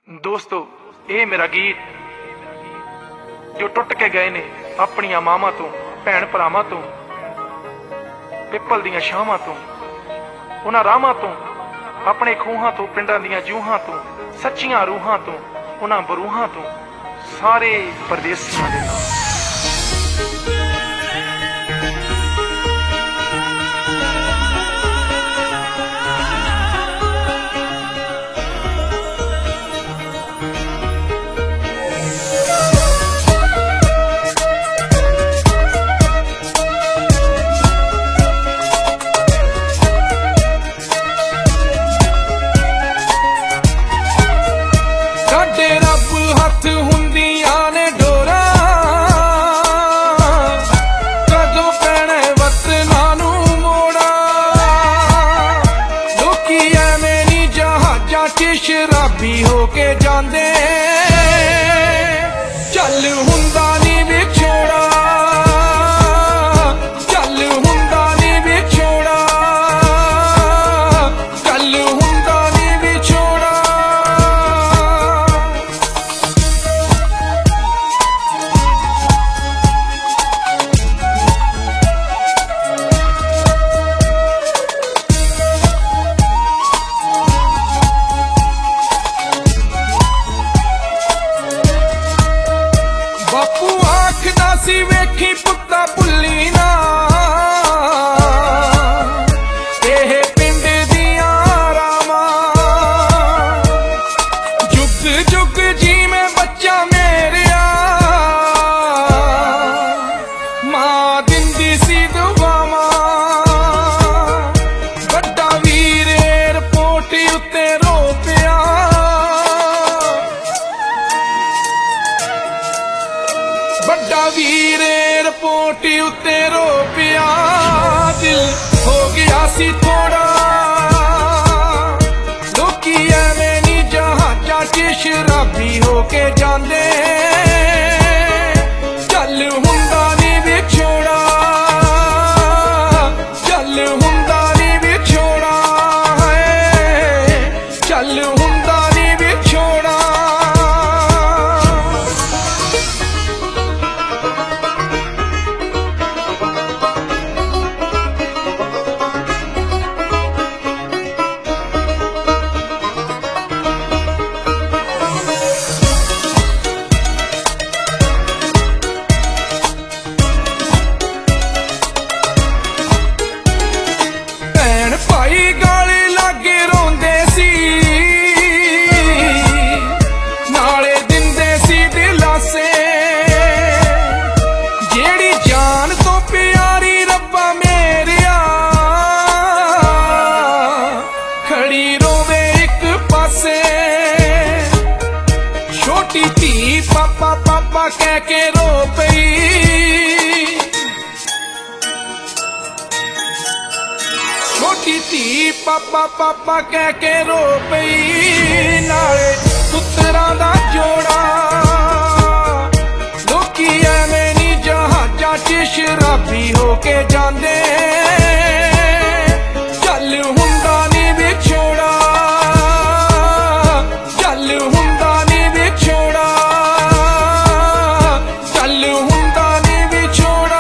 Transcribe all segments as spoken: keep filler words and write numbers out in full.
दोस्तों ये मेरा गीत जो टुट के गए ने अपनिया मावां तो भैन भरावां तो पिपल दियां छावां तो उन्हां राहां तो अपने खूहां तो पिंडां दियां जूहां तो सच्चियां रूहां तो उन्हां बरूहां तो सारे परदेसियां दे नाम। शराबी होके जांदे चल हुंदा नी विछोड़ा, चल हुंदा नी विछोड़ा, चल हुंदा नी विछोड़ा। बापू आखदा सी वेखी पुत्ता भुल्ली ना एह पिंड दियां रावां, जुग जुग जी में बच्चा मेरिया मां दिंदी सी दुआवां। बड़ा वीर एयरपोर्ट उत्ते रो पिया, बड़ा वीर एयरपोर्ट उत्ते रो पिया, दिल हो गया सी थोड़ा। लोकी एवें नी जहाजां च शराबी होके जांदे चल हुंदा नी विछोड़ा, चल हुंदा नी विछोड़ा, चल हुंदा नी विछोड़ा। भाई गाली लागे रोंदे सी नाले दिंदे सी दिलासे, जेड़ी जान तो प्यारी रब्बा मेरिया खड़ी रोवे एक पासे। छोटी धी पापा पापा कह के रो पई, छोटी धी पापा पापा कह के रो पई, नाले पुत्तरां दा जोड़ा। लोकी एवें नी जहाजां च शराबी होके जांदे चल हुंदा नी विछोड़ा, चल हुंदा नी विछोड़ा, चल हुंदा नी विछोड़ा।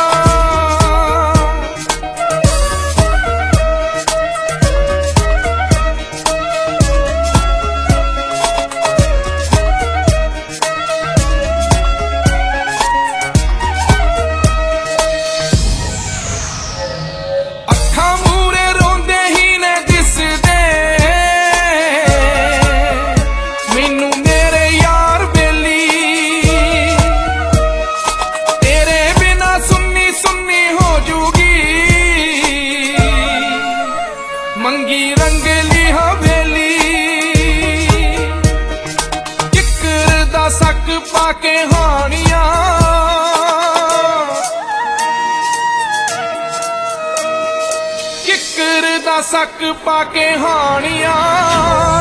मंगी रंगली हवेली किकर दा सक पाके हानिया, किकर दा सक पाके हानिया।